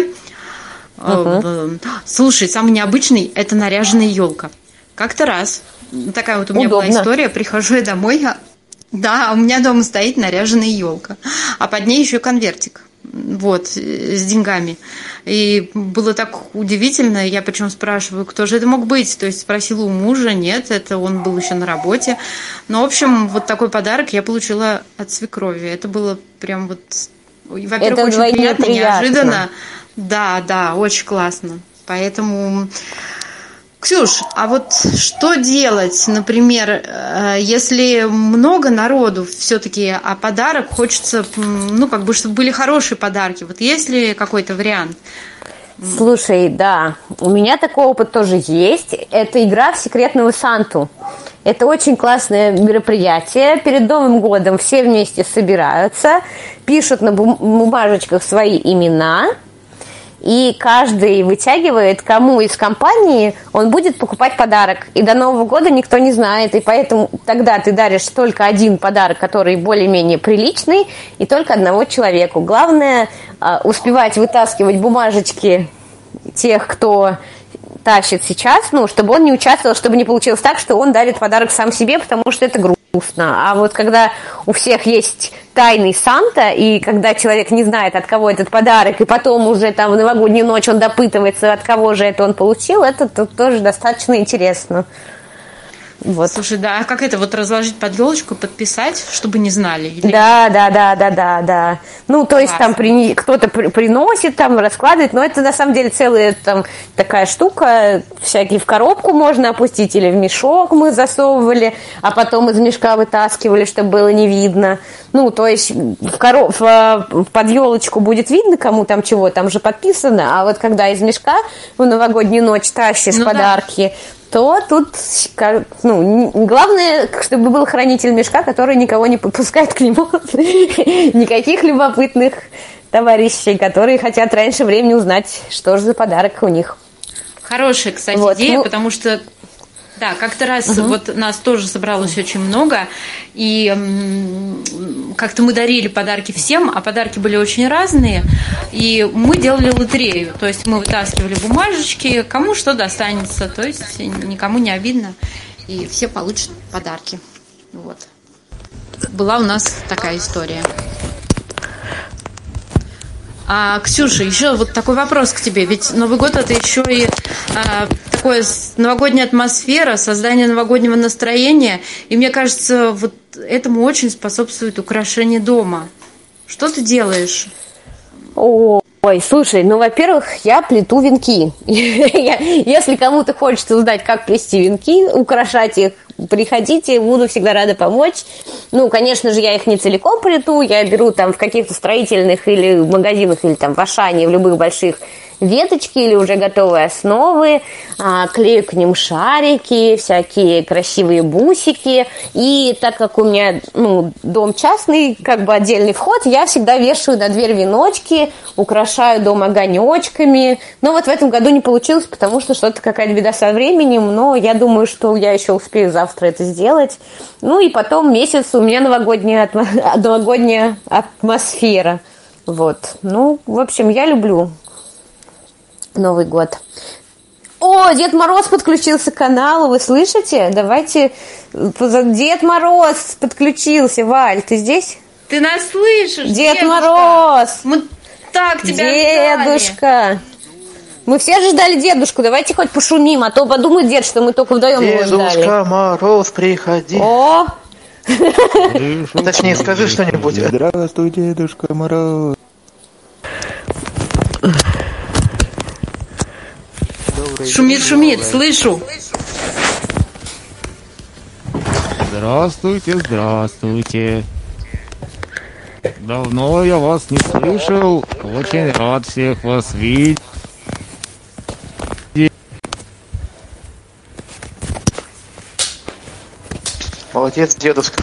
Слушай, самый необычный – это наряженная елка. Как-то раз, такая вот у меня была история, прихожу я домой, да, у меня дома стоит наряженная елка, а под ней еще конвертик. Вот, с деньгами. И было так удивительно, я причем спрашиваю, кто же это мог быть? То есть спросила у мужа, нет, это он был еще на работе. Но, в общем, вот такой подарок я получила от свекрови. Это было прям вот, во-первых, очень приятно, неожиданно. Да, очень классно. Поэтому... Ксюш, а вот что делать, например, если много народу все-таки, а подарок хочется, чтобы были хорошие подарки. Вот есть ли какой-то вариант? Слушай, да, у меня такой опыт тоже есть. Это игра в секретного Санту. Это очень классное мероприятие. Перед Новым годом все вместе собираются, пишут на бумажечках свои имена, и каждый вытягивает, кому из компании он будет покупать подарок. И до Нового года никто не знает. И поэтому тогда ты даришь только один подарок, который более-менее приличный, и только одному человеку. Главное успевать вытаскивать бумажечки тех, кто тащит сейчас, чтобы он не участвовал, чтобы не получилось так, что он дарит подарок сам себе, потому что это грустно. А вот когда у всех есть тайный Санта, и когда человек не знает, от кого этот подарок, и потом уже там в новогоднюю ночь он допытывается, от кого же это он получил, это тоже достаточно интересно. Вот. Слушай, да, а как это вот разложить под елочку, подписать, чтобы не знали? Или... Да. То есть там кто-то приносит, там раскладывает, но это на самом деле целая там такая штука, всякие в коробку можно опустить или в мешок мы засовывали, а потом из мешка вытаскивали, чтобы было не видно. То есть под елочку будет видно, кому там чего, там же подписано, а вот когда из мешка в новогоднюю ночь тащишь подарки, то тут, главное, чтобы был хранитель мешка, который никого не подпускает к нему, никаких любопытных товарищей, которые хотят раньше времени узнать, что же за подарок у них. Хорошая, кстати, идея, потому что, да, как-то раз вот нас тоже собралось очень много, и как-то мы дарили подарки всем, а подарки были очень разные, и мы делали лотерею, то есть мы вытаскивали бумажечки, кому что достанется, то есть никому не обидно, и все получат подарки. Вот. Была у нас такая история. Ксюша, еще вот такой вопрос к тебе. Ведь Новый год – это еще и такое новогодняя атмосфера, создание новогоднего настроения. И мне кажется, вот этому очень способствует украшение дома. Что ты делаешь? Ой, слушай, во-первых, я плету венки. Если кому-то хочется узнать, как плести венки, украшать их, приходите, буду всегда рада помочь. Конечно же, я их не целиком плету, я беру там в каких-то строительных или в магазинах, или там в Ашане, в любых больших веточки или уже готовые основы, клею к ним шарики, всякие красивые бусики. И так как у меня дом частный, как бы отдельный вход, я всегда вешаю на дверь веночки, украшаю дом огонечками. Но вот в этом году не получилось, потому что что-то какая-то беда со временем, но я думаю, что я еще успею завтра это сделать. И потом месяц у меня новогодняя атмосфера. Вот. В общем, я люблю Новый год. Дед Мороз подключился к каналу, вы слышите? Давайте. Дед Мороз подключился. Валь, ты здесь? Ты нас слышишь, Дед девушка? Мороз! так тебя Дедушка! Мы все же ждали дедушку, давайте хоть пошумим, а то подумает дед, что мы только вдвоем его ждали. Дедушка Мороз, приходи. О! Точнее, скажи что-нибудь. Здравствуй, Дедушка Мороз. Шумит, слышу. Здравствуйте. Давно я вас не слышал. Очень рад всех вас видеть. Молодец, дедушка.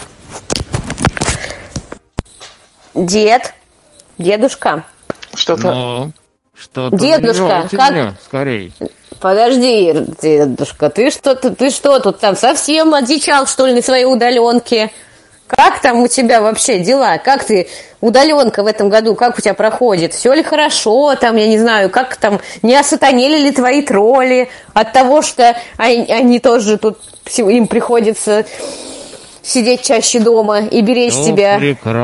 Дедушка. Что-то Дедушка, как... меня, скорей. Подожди, дедушка, ты что тут там совсем одичал, что ли, на своей удаленке? Как там у тебя вообще дела? Как ты, удаленка в этом году, как у тебя проходит? Все ли хорошо там, я не знаю, как там, не осатанели ли твои тролли от того, что они тоже тут, им приходится сидеть чаще дома и беречь тебя?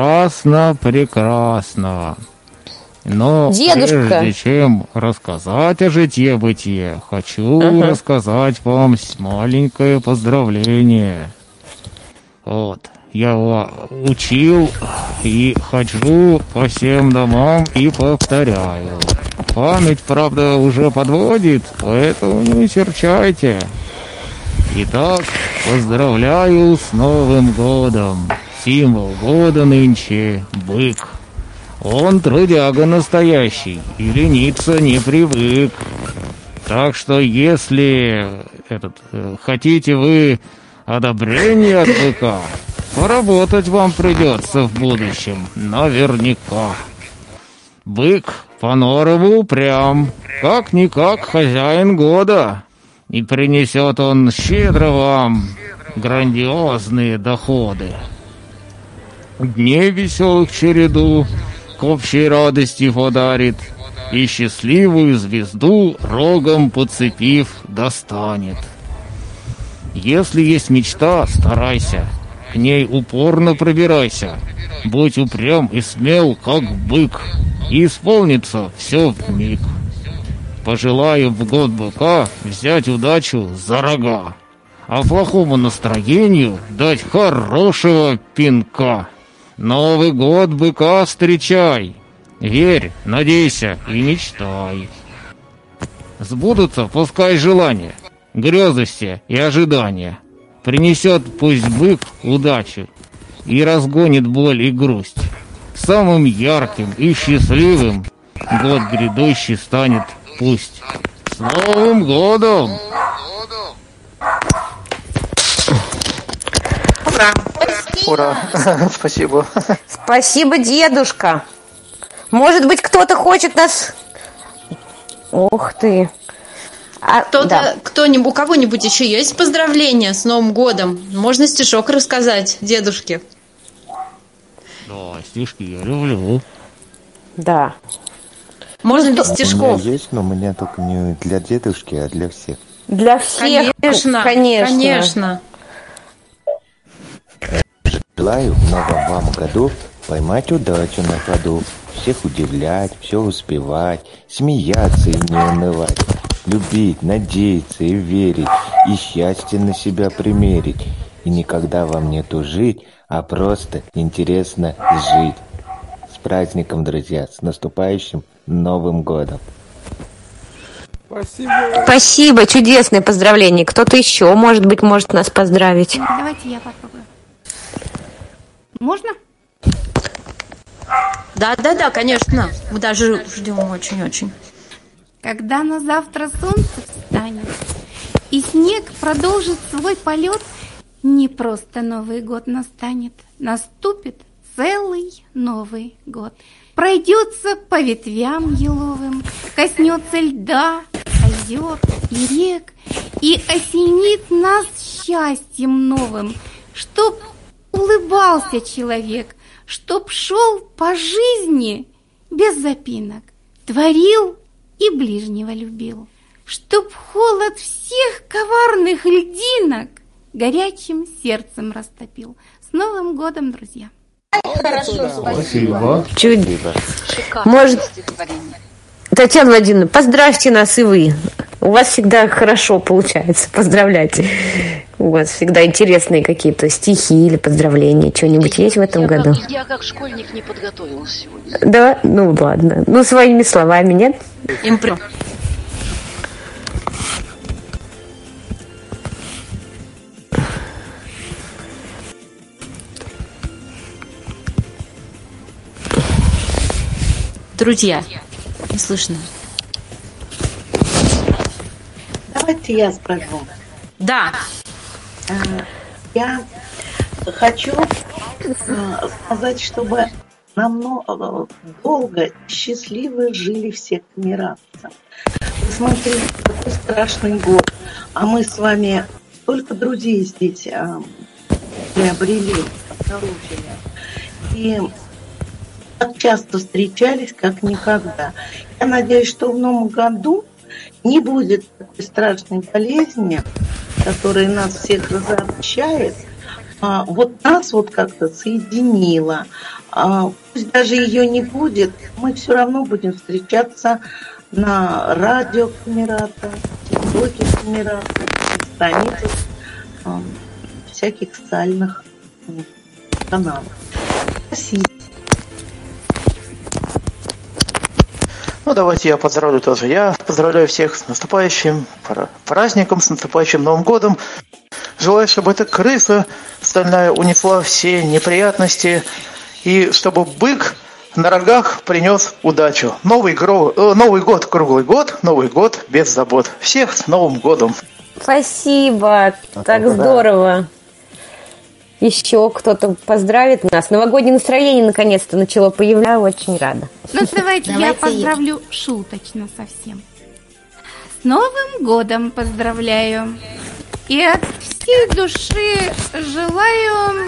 Прекрасно. Но дедушка, прежде чем рассказать о житье-бытие, хочу рассказать вам маленькое поздравление. Вот. Я учил и хожу по всем домам и повторяю. Память, правда, уже подводит, поэтому не серчайте. Итак, поздравляю с Новым годом. Символ года нынче — бык. Он трудяга настоящий и лениться не привык. Так что если хотите вы одобрения от быка, поработать вам придется в будущем, наверняка. Бык по-норову упрям, как-никак хозяин года, и принесет он щедро вам грандиозные доходы. Дней веселых череду к общей радости подарит, и счастливую звезду рогом подцепив достанет. Если есть мечта, старайся, к ней упорно пробирайся, будь упрям и смел, как бык, и исполнится все вмиг. Пожелаю в год быка взять удачу за рога, а плохому настроению дать хорошего пинка. Новый год быка встречай, верь, надейся и мечтай. Сбудутся пускай желания, грезы все и ожидания. Принесет пусть бык удачу и разгонит боль и грусть. Самым ярким и счастливым год грядущий станет пусть. С Новым годом! Ура! Спасибо. Спасибо, дедушка. Может быть, кто-то хочет нас... Ух ты. Кто-нибудь, у кого-нибудь еще есть поздравления с Новым годом? Можно стишок рассказать дедушке? Да, стишки я люблю. Да. Можно без стишков? У меня есть, но у меня только не для дедушки, а для всех. Для всех, конечно. Желаю в новом вам году поймать удачу на ходу, всех удивлять, все успевать, смеяться и не унывать, любить, надеяться и верить, и счастье на себя примерить, и никогда вам нету жить, а просто интересно жить. С праздником, друзья, с наступающим Новым годом! Спасибо, чудесное поздравление. Кто-то еще, может быть, может нас поздравить. Давайте я попробую. Можно? Да, конечно. Мы даже ждем очень-очень. Когда на завтра солнце встанет и снег продолжит свой полет, не просто Новый год настанет, наступит целый Новый год. Пройдется по ветвям еловым, коснется льда, озер и рек и осенит нас счастьем новым, чтоб улыбался человек, чтоб шел по жизни без запинок, творил и ближнего любил, чтоб холод всех коварных льдинок горячим сердцем растопил. С Новым годом, друзья! Хорошо. Спасибо. Может, Татьяна Владимировна, поздравьте нас и вы. У вас всегда хорошо получается поздравлять. У вас всегда интересные какие-то стихи или поздравления. Что-нибудь есть в этом году? Я как школьник не подготовилась сегодня. Да? Ну ладно. Ну, своими словами, нет? Импрю. Друзья, не слышно. Давайте я скажу. Да. Я хочу сказать, чтобы намного долго и счастливо жили все камерадцы. Посмотрите, какой страшный год. А мы с вами только друзей здесь приобрели, обнаружили. И так часто встречались, как никогда. Я надеюсь, что в новом году не будет такой страшной болезни, которая нас всех разобщает. Вот нас вот как-то соединила. Пусть даже ее не будет, мы все равно будем встречаться на радио Камерата, ТикТоке Камерата, страницах всяких социальных каналов. Спасибо. Ну, давайте я поздравлю тоже. Я поздравляю всех с наступающим праздником, с наступающим Новым годом. Желаю, чтобы эта крыса стальная унесла все неприятности, и чтобы бык на рогах принес удачу. Новый год, круглый год, Новый год без забот. Всех с Новым годом! Спасибо, так здорово. Еще кто-то поздравит нас. Новогоднее настроение наконец-то начало появляться. Очень рада. Ну, давайте я поздравлю шуточно совсем. С Новым годом поздравляю. И от всей души желаю,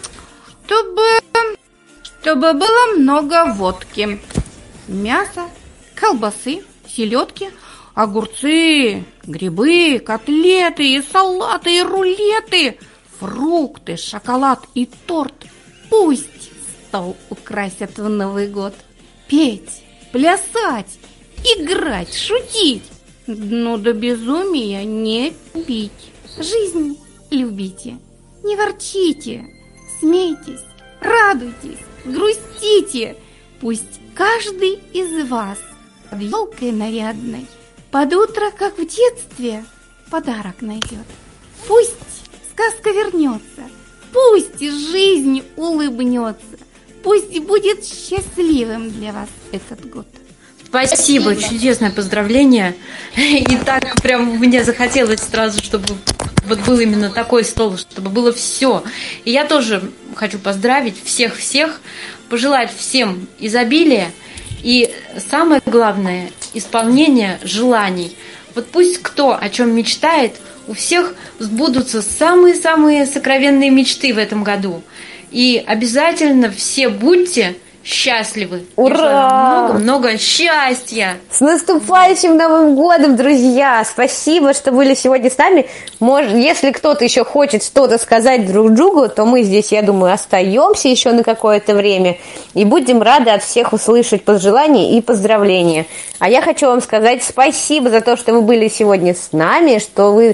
чтобы было много водки, мяса, колбасы, селедки, огурцы, грибы, котлеты, и салаты, и рулеты, фрукты, шоколад и торт. Пусть стол украсят в Новый год. Петь, плясать, играть, шутить. Но до безумия не пить. Жизнь любите, не ворчите, смейтесь, радуйтесь, грустите. Пусть каждый из вас под елкой нарядной под утро, как в детстве, подарок найдет. Пусть сказка вернется, пусть жизнь улыбнется, пусть будет счастливым для вас этот год. Спасибо, чудесное поздравление. И так прям мне захотелось сразу, чтобы вот был именно такой стол, чтобы было все. И я тоже хочу поздравить всех-всех, пожелать всем изобилия и, самое главное, исполнения желаний. Вот пусть кто о чем мечтает, у всех сбудутся самые-самые сокровенные мечты в этом году. И обязательно все будьте счастливы. Ура! Много-много счастья! С наступающим Новым годом, друзья! Спасибо, что были сегодня с нами. Может, если кто-то еще хочет что-то сказать друг другу, то мы здесь, я думаю, остаемся еще на какое-то время и будем рады от всех услышать пожелания и поздравления. А я хочу вам сказать спасибо за то, что вы были сегодня с нами, что вы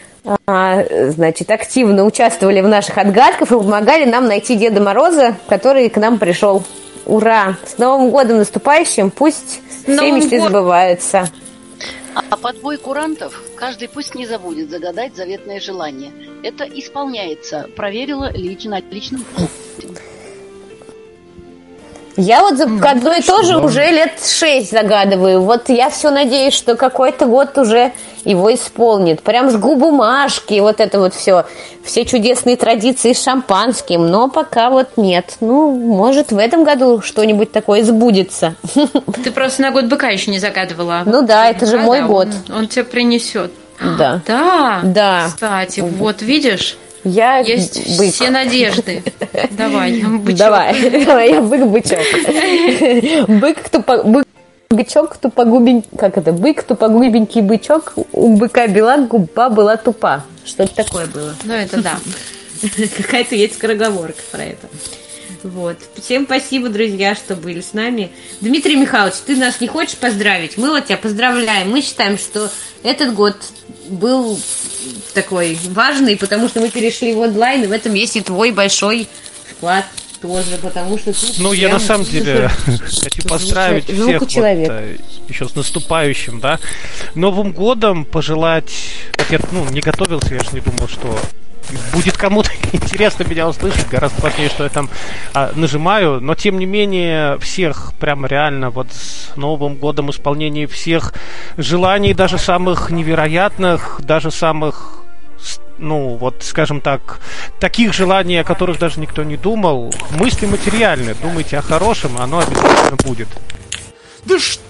активно участвовали в наших отгадках и помогали нам найти Деда Мороза, который к нам пришел. Ура! С Новым годом наступающим! Пусть все мечты сбываются. А под бой курантов каждый пусть не забудет загадать заветное желание. Это исполняется. Проверила личным опытом. Я вот одно и то же уже лет 6 загадываю. Вот я все надеюсь, что какой-то год уже его исполнит. Прям с губумашки, вот это вот все. Все чудесные традиции с шампанским. Но пока вот нет. Ну, может, в этом году что-нибудь такое сбудется. Ты просто на год быка еще не загадывала. Ну да, это же мой год. Он тебе принесет. Да. Да. Кстати, вот видишь... Есть бык. Все надежды. Давай, бычок. Давай, я бык-бычок. Бычок, тупогубенький, как это? Бык, тупогубенький бычок, у быка бела, губа была тупа. Что-то такое было. Ну, это да. Какая-то есть скороговорка про это. Вот. Всем спасибо, друзья, что были с нами. Дмитрий Михайлович, ты нас не хочешь поздравить? Мы вот тебя поздравляем. Мы считаем, что этот год был такой важный, потому что мы перешли в онлайн, и в этом есть и твой большой вклад тоже, потому что... Ну, я на самом деле хочу поздравить всех вот, еще с наступающим, да, Новым годом, пожелать... Я не готовился, я же не думал, что будет кому-то интересно меня услышать, гораздо важнее, что я там нажимаю, но тем не менее всех прямо реально вот с Новым годом исполнения всех желаний, даже самых невероятных, даже самых, скажем так, таких желаний, о которых даже никто не думал. Мысли материальны, думайте о хорошем, оно обязательно будет. Да что?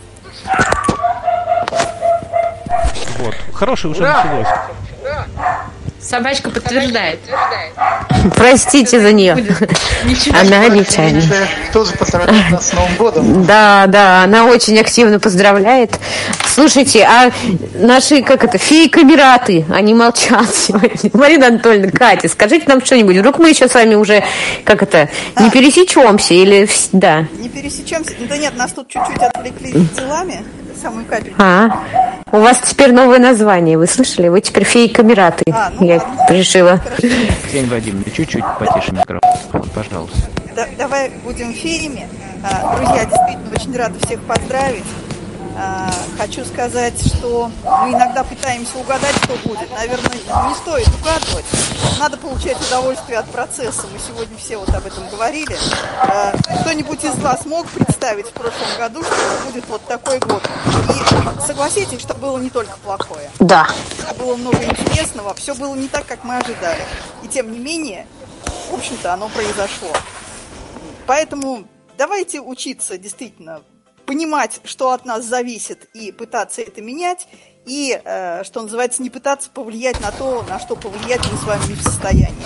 Вот, хорошее уже началось. Собачка подтверждает. Простите за нее. Она нечаянно. Тоже поздравляет нас с Новым годом. Да, она очень активно поздравляет. Слушайте, а наши, феи-камераты, они молчат сегодня. Марина Анатольевна, Катя, скажите нам что-нибудь. Вдруг мы еще с вами уже, не пересечемся или... Да. Не пересечемся? Да нет, нас тут чуть-чуть отвлекли делами. Самую капельку. У вас теперь новое название, вы слышали? Вы теперь феи-камераты. Я решила. Ксения Вадимовна, чуть-чуть потише микрофон, пожалуйста. Давай будем феями. Друзья, действительно, очень рада всех поздравить. Хочу сказать, что мы иногда пытаемся угадать, что будет. Наверное, не стоит угадывать. Надо получать удовольствие от процесса. Мы сегодня все вот об этом говорили. Кто-нибудь из вас мог представить в прошлом году, что будет вот такой год? И согласитесь, что было не только плохое. Да. Было много интересного. Все было не так, как мы ожидали. И тем не менее, в общем-то, оно произошло. Поэтому давайте учиться действительно понимать, что от нас зависит, и пытаться это менять, и, что называется, не пытаться повлиять на то, на что повлиять мы с вами не в состоянии.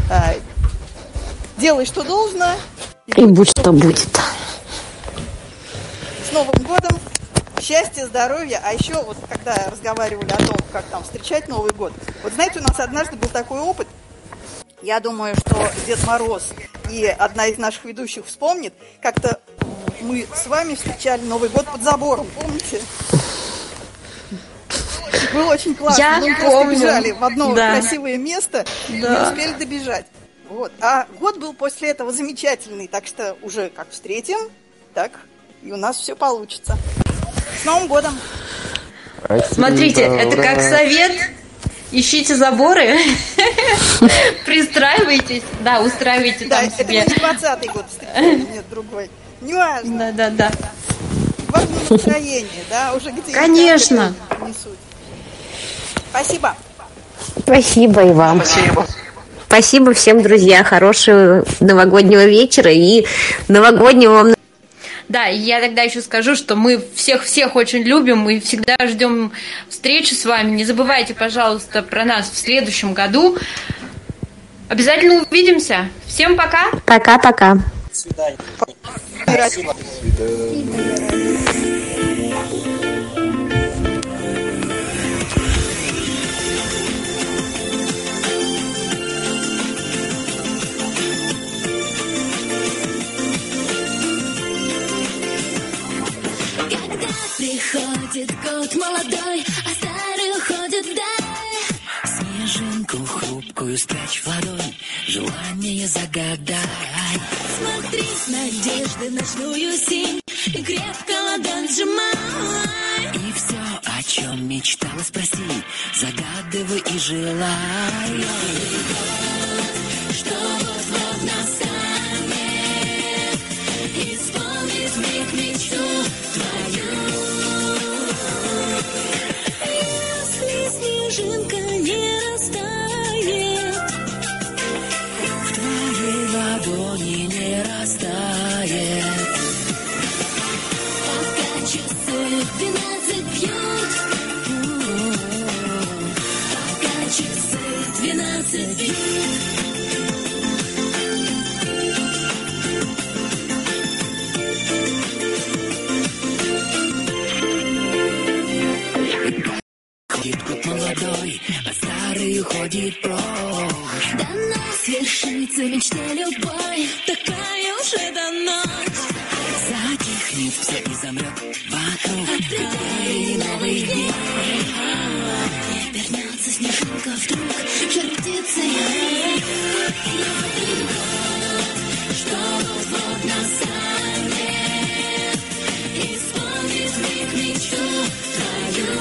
Делай, что должно. И будь, что будет. С Новым годом! Счастья, здоровья. А еще, вот когда разговаривали о том, как там встречать Новый год, вот знаете, у нас однажды был такой опыт. Я думаю, что Дед Мороз и одна из наших ведущих вспомнит, как-то мы с вами встречали Новый год под забором, помните? Было очень классно. Мы просто бежали в одно красивое место и не успели добежать. Вот. А год был после этого замечательный, так что уже как встретим, так и у нас все получится. С Новым годом! Смотрите, это как совет. Ищите заборы, пристраивайтесь, устраивайте там себе. Это не 20-й год встречали, нет, другой. Не важно. Да. Важно настроение, уже где. Конечно. Несут. Спасибо. Спасибо и вам. Спасибо всем, друзья. Хорошего новогоднего вечера и новогоднего вам. Да, и я тогда еще скажу, что мы всех очень любим и всегда ждем встречи с вами. Не забывайте, пожалуйста, про нас в следующем году. Обязательно увидимся. Всем пока. Пока-пока. До свидания. Спасибо. Приходит год молодой, а старый уходит вдаль. Снежинку хрупкую спрячь водой, желание загадай. Смотри с надеждой в ночную синь и крепко ладонь сжимай. И все, о чем мечтала, спроси, загадывай и желай. Что вот настанет, исполнит миг мечту твою. Снежинка не растает, в твоей ладони не растает. Пока часы 12 бьют, пока часы 12 бьют. Ходит год молодой, а старый уходит прочь. До нас вершится мечта любой, такая на ночь. Затихнет все и замрет вокруг. И новый день. Вернется снежинка вдруг, жар птицы. Новый год, что вот нас согреет. Исполнит миг мечту твою.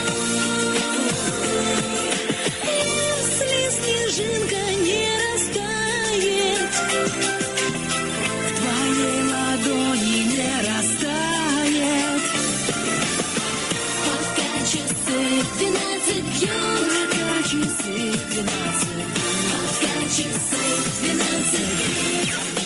Если снежинка не растает, в твоей ладони не растает. Пока часы 12 бьют, пока часы 12 бьют, пока часы 12 бьют.